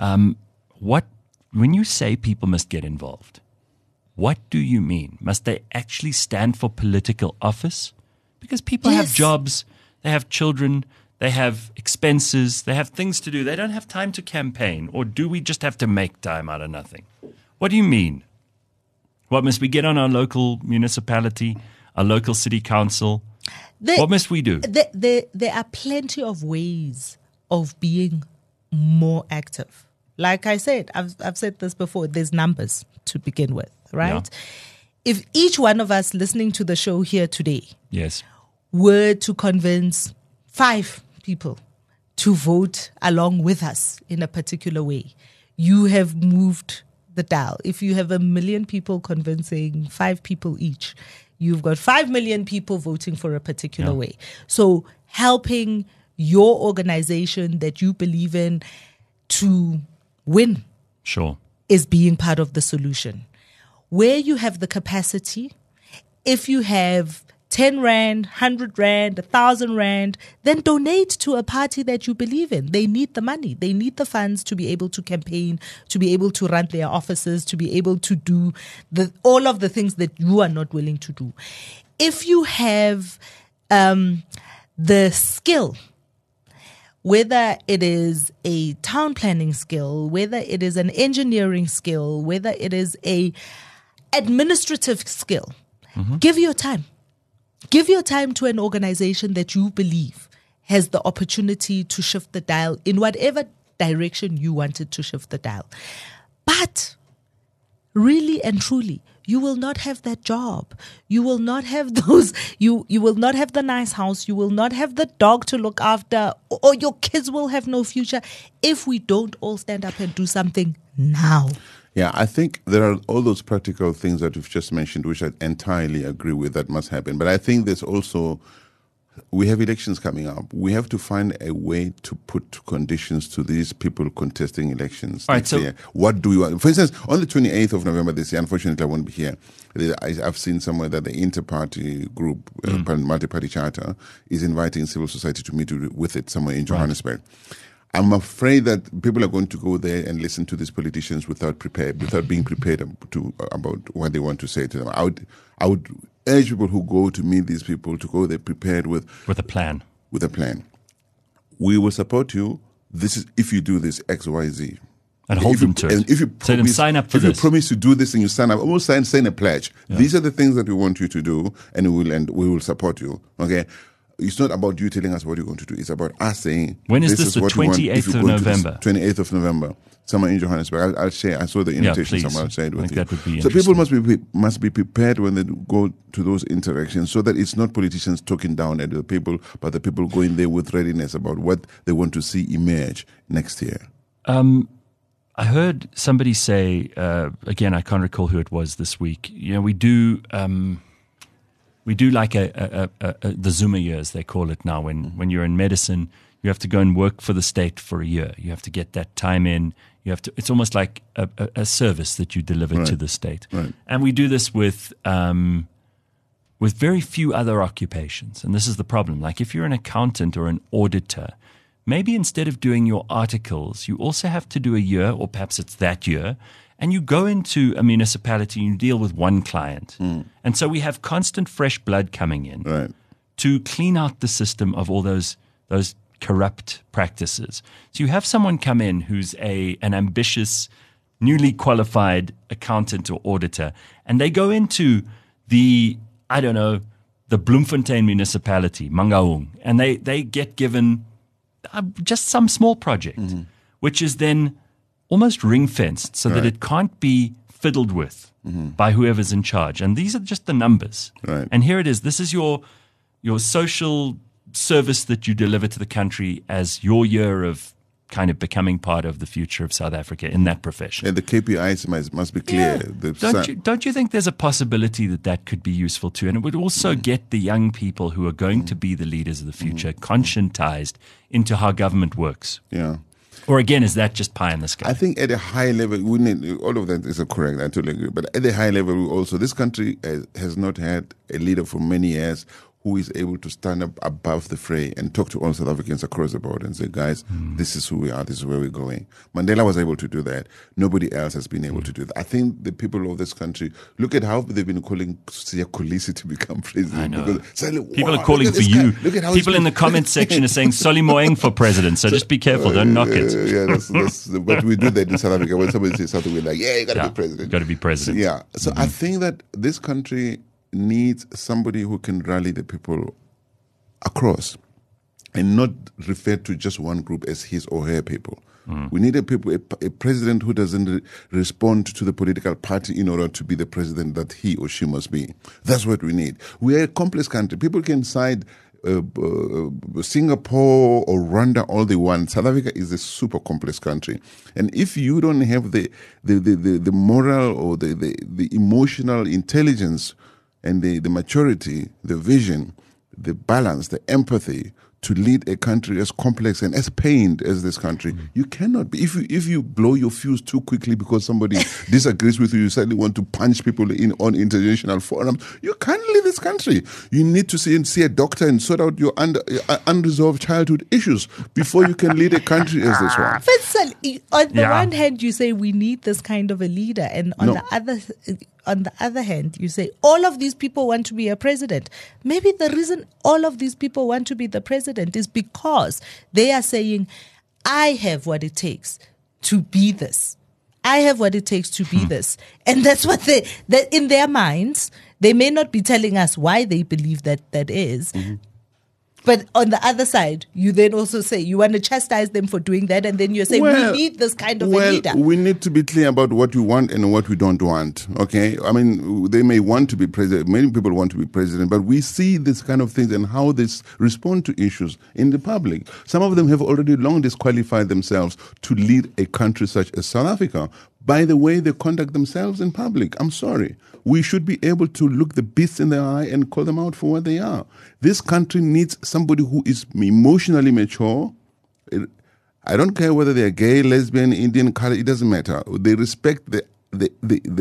When you say people must get involved, what do you mean? Must they actually stand for political office? Because people have jobs, they have children, they have expenses, they have things to do. They don't have time to campaign. Or do we just have to make time out of nothing? What do you mean? What, must we get on our local municipality, our local city council? What must we do? There are plenty of ways of being more active. Like I said, I've said this before, there's numbers to begin with, right? Yeah. If each one of us listening to the show here today were to convince 5 people to vote along with us in a particular way, you have moved the dial. If you have 1 million people convincing 5 people each, you've got 5 million people voting for a particular way. So helping your organization that you believe in to win is being part of the solution. Where you have the capacity, if you have 10 Rand, 100 Rand, 1,000 Rand, then donate to a party that you believe in. They need the money. They need the funds to be able to campaign, to be able to run their offices, to be able to do all of the things that you are not willing to do. If you have the skill, whether it is a town planning skill, whether it is an engineering skill, whether it is a administrative skill, give your time. Give your time to an organization that you believe has the opportunity to shift the dial in whatever direction you wanted to shift the dial. But really and truly, you will not have that job. You will not have those, you will not have the nice house. You will not have the dog to look after, or your kids will have no future if we don't all stand up and do something now. Yeah, I think there are all those practical things that you've just mentioned, which I entirely agree with, that must happen. But I think there's also, we have elections coming up. We have to find a way to put conditions to these people contesting elections next year. What do we want? For instance, on the 28th of November this year, unfortunately I won't be here, I've seen somewhere that the Inter-Party Group, Multi-Party Charter, is inviting civil society to meet with it somewhere in Johannesburg. I'm afraid that people are going to go there and listen to these politicians without being prepared about what they want to say to them. I would urge people who go to meet these people to go there prepared with a plan. With a plan. We will support you. This is if you do this X, Y, Z. And hold them to it. And if you promise, sign up for this. If you promise to do this and you sign up, almost sign a pledge. Yeah. These are the things that we want you to do, and we will support you. Okay. It's not about you telling us what you're going to do. It's about us saying. When is this? The 28th of November. 28th of November. Somewhere in Johannesburg. I'll share. I saw the invitation somewhere. I'll share it with you. That would be so people must be prepared when they go to those interactions, so that it's not politicians talking down at the people, but the people going there with readiness about what they want to see emerge next year. I heard somebody say again. I can't recall who it was this week. We do. We do like the Zuma years, they call it now. When you're in medicine, you have to go and work for the state for a year. You have to get that time in. You have to. It's almost like a service that you deliver to the state. Right. And we do this with very few other occupations. And this is the problem. Like if you're an accountant or an auditor, maybe instead of doing your articles, you also have to do a year, or perhaps it's that year, and you go into a municipality and you deal with one client. And so we have constant fresh blood coming in to clean out the system of all those corrupt practices. So you have someone come in who's an ambitious, newly qualified accountant or auditor, and they go into the Bloemfontein municipality, Mangaung, and they get given just some small project, which is then almost ring-fenced so that it can't be fiddled with by whoever's in charge. And these are just the numbers. Right. And here it is. This is your social service that you deliver to the country as your year of kind of becoming part of the future of South Africa in that profession. And the KPIs must be clear. Yeah. Don't you think there's a possibility that could be useful too? And it would also get the young people who are going to be the leaders of the future conscientized into how government works. Yeah. Or again, is that just pie in the sky? I think at a high level, we need, all of that is correct. I totally agree. But at the high level, also, this country has not had a leader for many years who is able to stand up above the fray and talk to all South Africans across the board and say, guys, this is who we are, this is where we're going. Mandela was able to do that. Nobody else has been able to do that. I think the people of this country, look at how they've been calling Siya Kolisi to become president. I know. Because, people are calling for you. People in the comments section are saying Solly Moeng for president. So just be careful. Don't knock it. But we do that in South Africa. When somebody says something, we're like, yeah, you got to be president. Got to be president. Yeah. So I think that this country needs somebody who can rally the people across and not refer to just one group as his or her people. We need a president who doesn't respond to the political party in order to be the president that he or she must be. That's what we need. We are a complex country. People can side Singapore or Rwanda all they want. South Africa is a super complex country, and if you don't have the moral or the emotional intelligence and the maturity, the vision, the balance, the empathy to lead a country as complex and as pained as this country, you cannot be. If you blow your fuse too quickly because somebody disagrees with you, you suddenly want to punch people on international forums, you can't lead this country. You need to see a doctor and sort out your unresolved childhood issues before you can lead a country as this one. On the one hand, you say we need this kind of a leader, and on the other hand, you say all of these people want to be a president. Maybe the reason all of these people want to be the president is because they are saying, I have what it takes to be this. I have what it takes to be this. And that's what that in their minds, they may not be telling us why they believe that is. But on the other side, you then also say you want to chastise them for doing that, and then you're saying we need this kind of a leader. We need to be clear about what we want and what we don't want, okay? I mean, they may want to be president. Many people want to be president, but we see this kind of things and how they respond to issues in the public. Some of them have already long disqualified themselves to lead a country such as South Africa by the way they conduct themselves in public. I'm sorry. We should be able to look the beasts in the eye and call them out for what they are. This country needs somebody who is emotionally mature. I don't care whether they're gay, lesbian, Indian, color, it doesn't matter. They respect the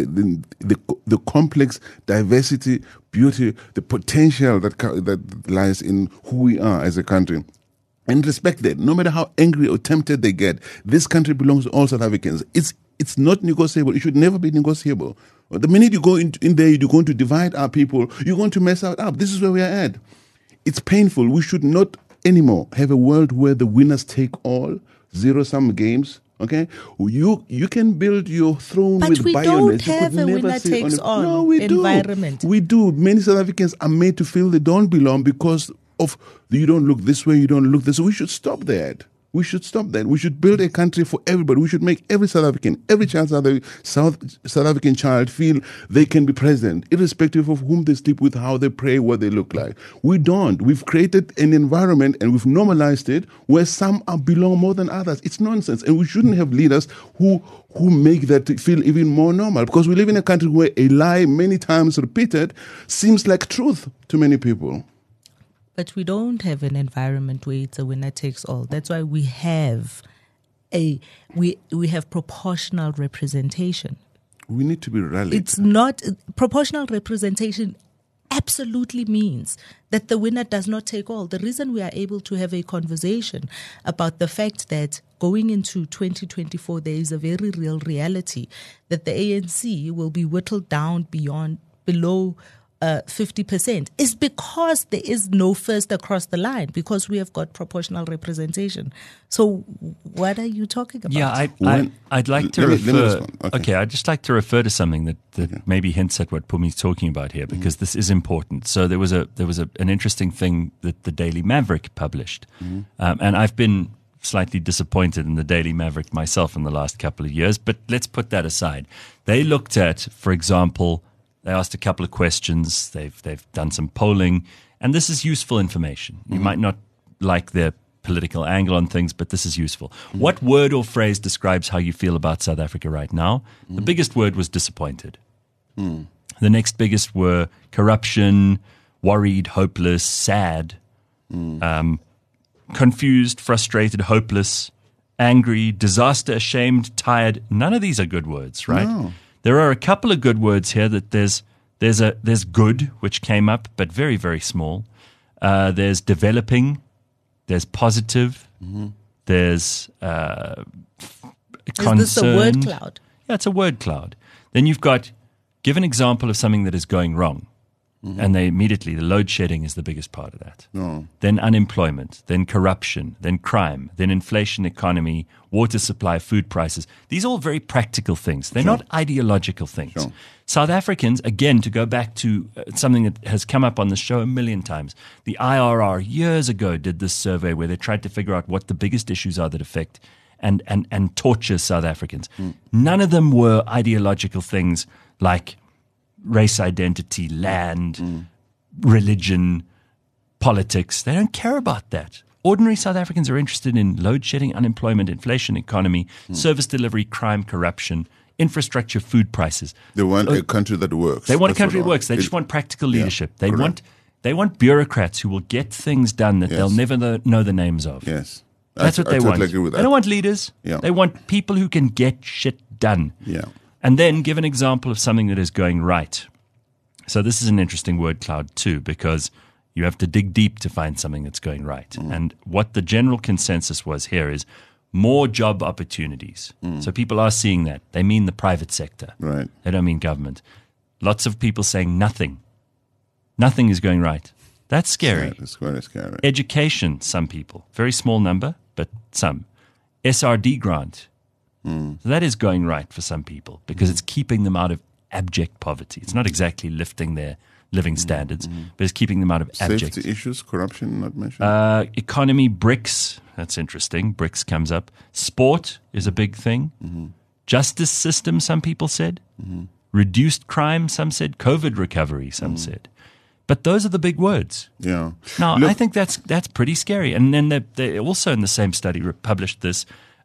complex diversity, beauty, the potential that lies in who we are as a country. And respect that. No matter how angry or tempted they get, this country belongs to all South Africans. It's not negotiable. It should never be negotiable. The minute you go in there, you're going to divide our people. You're going to mess us up. This is where we are at. It's painful. We should not anymore have a world where the winners take all, zero-sum games. Okay, you can build your throne with we bayonets. But we don't have a winner-takes-all environment. We do. Many South Africans are made to feel they don't belong because of you don't look this way, you don't look this way. We should stop that. We should stop that. We should build a country for everybody. We should make every South African, every child, South African child feel they can be president, irrespective of whom they sleep with, how they pray, what they look like. We don't. We've created an environment and we've normalized it where some belong more than others. It's nonsense. And we shouldn't have leaders who make that feel even more normal, because we live in a country where a lie many times repeated seems like truth to many people. But we don't have an environment where it's a winner takes all. That's why we have we have proportional representation. We need to be rallied. It's not proportional representation. Absolutely means that the winner does not take all. The reason we are able to have a conversation about the fact that going into 2024, there is a very real reality that the ANC will be whittled down below 50% is because there is no first across the line, because we have got proportional representation. So what are you talking about? Yeah, I'd like to refer. Okay, I'd just like to refer to something that maybe hints at what Pumi's talking about here, because this is important. So there was an interesting thing that the Daily Maverick published, and I've been slightly disappointed in the Daily Maverick myself in the last couple of years, but let's put that aside. They looked at, for example, they asked a couple of questions. They've done some polling, and this is useful information. You might not like their political angle on things, but this is useful. What word or phrase describes how you feel about South Africa right now? The biggest word was disappointed. The next biggest were corruption, worried, hopeless, sad, confused, frustrated, hopeless, angry, disaster, ashamed, tired. None of these are good words, right? No. There are a couple of good words here. That there's good, which came up, but very, very small. There's developing. There's positive. There's concerned. Is this a word cloud? Yeah, it's a word cloud. Then you've got give an example of something that is going wrong. And the load shedding is the biggest part of that. No. Then unemployment, then corruption, then crime, then inflation, economy, water supply, food prices. These are all very practical things. They're not ideological things. Sure. South Africans, again, to go back to something that has come up on the show a million times, the IRR years ago did this survey where they tried to figure out what the biggest issues are that affect and torture South Africans. None of them were ideological things like race identity, land, religion, politics. They don't care about that. Ordinary South Africans are interested in load shedding, unemployment, inflation, economy, service delivery, crime, corruption, infrastructure, food prices. They want a country that works. They want a country that works. They just want practical leadership. They want bureaucrats who will get things done that they'll never know the names of. Yes. That's what they totally want. agree with that. They don't want leaders. Yeah. They want people who can get shit done. Yeah. And then give an example of something that is going right. So this is an interesting word cloud too, because you have to dig deep to find something that's going right. And what the general consensus was here is more job opportunities. So people are seeing that. They mean the private sector. Right. They don't mean government. Lots of people saying nothing. Nothing is going right. That's scary. It's very scary. Education, some people. Very small number, but some. SRD grant. So that is going right for some people because it's keeping them out of abject poverty. It's not exactly lifting their living standards, but it's keeping them out of abject. Safety issues, corruption, not mentioned. Economy, BRICS. That's interesting. BRICS comes up. Sport is a big thing. Justice system, some people said. Reduced crime, some said. COVID recovery, some said. But those are the big words. Yeah. Now, I think that's pretty scary. And then they also in the same study published this.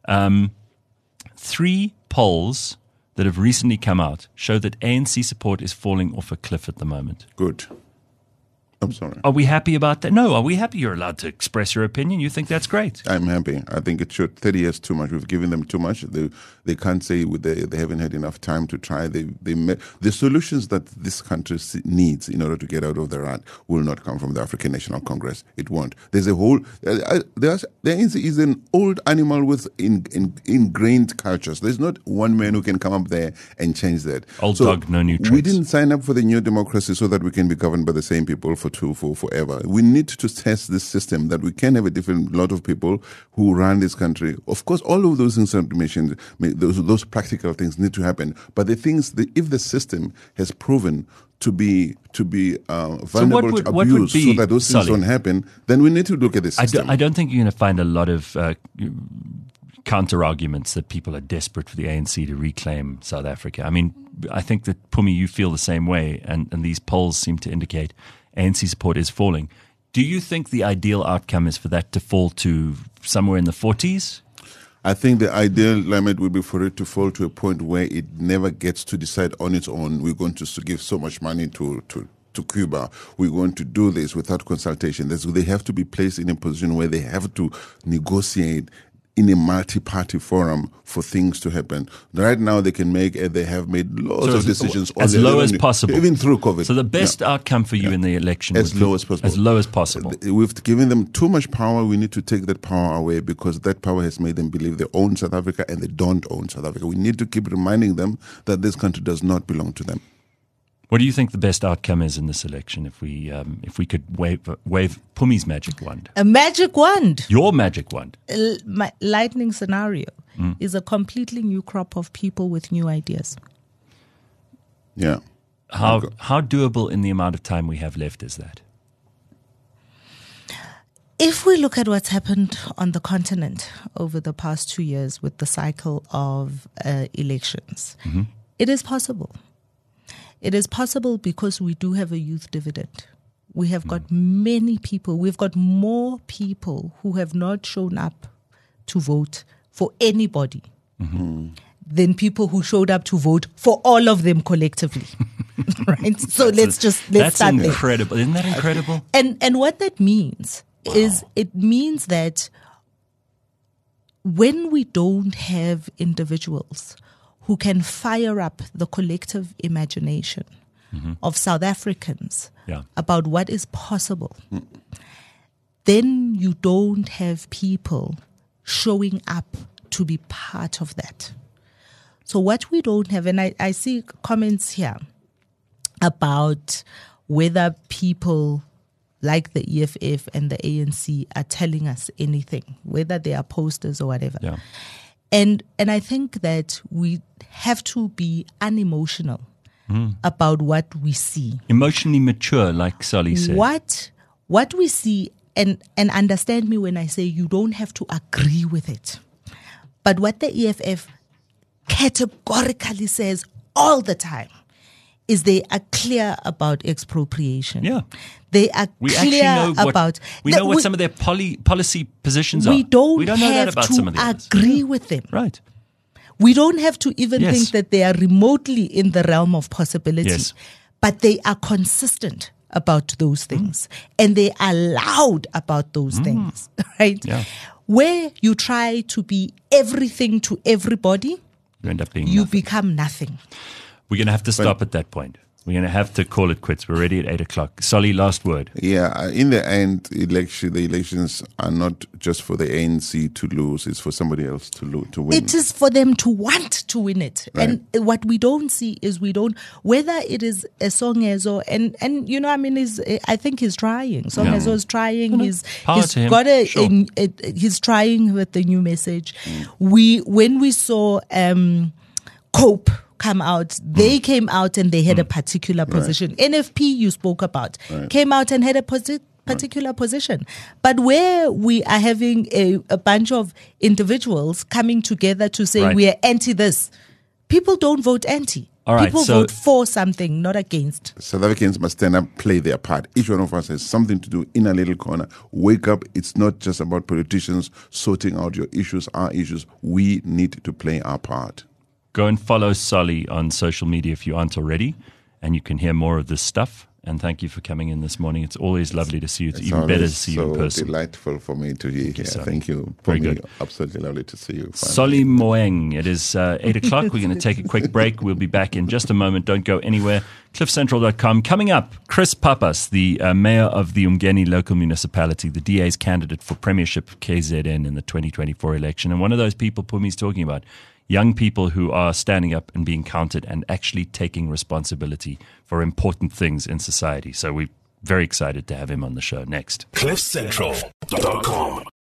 3 polls that have recently come out show that ANC support is falling off a cliff at the moment. Good. I'm sorry. Are we happy about that? No. Are we happy? You're allowed to express your opinion. You think that's great. I'm happy. I think it should. 30 years too much. We've given them too much. They can't say they haven't had enough time to try. The solutions that this country needs in order to get out of the rut will not come from the African National Congress. It won't. There's a whole. The ANC is an old animal with ingrained cultures. There's not one man who can come up there and change that. Old dog, no new tricks. We didn't sign up for the new democracy so that we can be governed by the same people for forever. We need to test this system that we can have a different lot of people who run this country. Of course, all of those things that you mentioned, those practical things need to happen. But the things, if the system has proven to be vulnerable to abuse so that those things don't happen, then we need to look at this system. I don't think you're going to find a lot of counter arguments that people are desperate for the ANC to reclaim South Africa. I mean, I think that, Pumi, you feel the same way, and these polls seem to indicate ANC support is falling. Do you think the ideal outcome is for that to fall to somewhere in the 40s? I think the ideal limit would be for it to fall to a point where it never gets to decide on its own. We're going to give so much money to Cuba. We're going to do this without consultation. They have to be placed in a position where they have to negotiate in a multi-party forum for things to happen. Right now, they can make, they have made lots of decisions. As low as possible. Even through COVID. So the best outcome for you in the election as low as possible. As low as possible. We've given them too much power. We need to take that power away because that power has made them believe they own South Africa and they don't own South Africa. We need to keep reminding them that this country does not belong to them. What do you think the best outcome is in this election if we could wave Pumi's magic wand? A magic wand. Your magic wand. My lightning scenario is a completely new crop of people with new ideas. Yeah. How doable in the amount of time we have left is that? If we look at what's happened on the continent over the past 2 years with the cycle of elections, it is possible. It is possible because we do have a youth dividend. We have got many people. We've got more people who have not shown up to vote for anybody than people who showed up to vote for all of them collectively. Right? So let's start there. That's incredible. Isn't that incredible? And what that means is it means that when we don't have individuals who can fire up the collective imagination of South Africans about what is possible, then you don't have people showing up to be part of that. So what we don't have, and I see comments here about whether people like the EFF and the ANC are telling us anything, whether they are posters or whatever. Yeah. And I think that we have to be unemotional about what we see. Emotionally mature, like Sally said. What we see, and understand me when I say you don't have to agree with it. But what the EFF categorically says all the time is they are clear about expropriation. Yeah. They are clear about... We know what some of their policy positions are. We don't know that about some of have to agree with them. Right. We don't have to even think that they are remotely in the realm of possibility. Yes. But they are consistent about those things. And they are loud about those things. Right? Yeah. Where you try to be everything to everybody, you end up being you nothing. become nothing. We're going to have to stop at that point. We're going to have to call it quits. We're already at 8 o'clock. Solly, last word. Yeah, in the end, the elections are not just for the ANC to lose. It's for somebody else to win. It is for them to want to win it. Right. And what we don't see is whether it is a Songezo, and you know, I mean, I think he's trying. Songezo is trying. He's got he's trying with the new message. When we saw COPE come out, they came out and they had a particular position. Right. NFP you spoke about came out and had a particular position. But where we are having a bunch of individuals coming together to say we are anti this, people don't vote anti. All right, people vote for something, not against. South Africans must stand up, play their part. Each one of us has something to do in a little corner. Wake up. It's not just about politicians sorting out your issues, our issues. We need to play our part. Go and follow Solly on social media if you aren't already, and you can hear more of this stuff. And thank you for coming in this morning. It's always lovely to see you. It's even better to see you in person. It's delightful for me to hear here. Thank you. Very good. Absolutely lovely to see you. Solly Moeng. It is 8 o'clock. We're going to take a quick break. We'll be back in just a moment. Don't go anywhere. CliffCentral.com. Coming up, Chris Pappas, the mayor of the Umgeni local municipality, the DA's candidate for premiership of KZN in the 2024 election. And one of those people Pumi's talking about, young people who are standing up and being counted and actually taking responsibility for important things in society. So we're very excited to have him on the show next. CliffCentral.com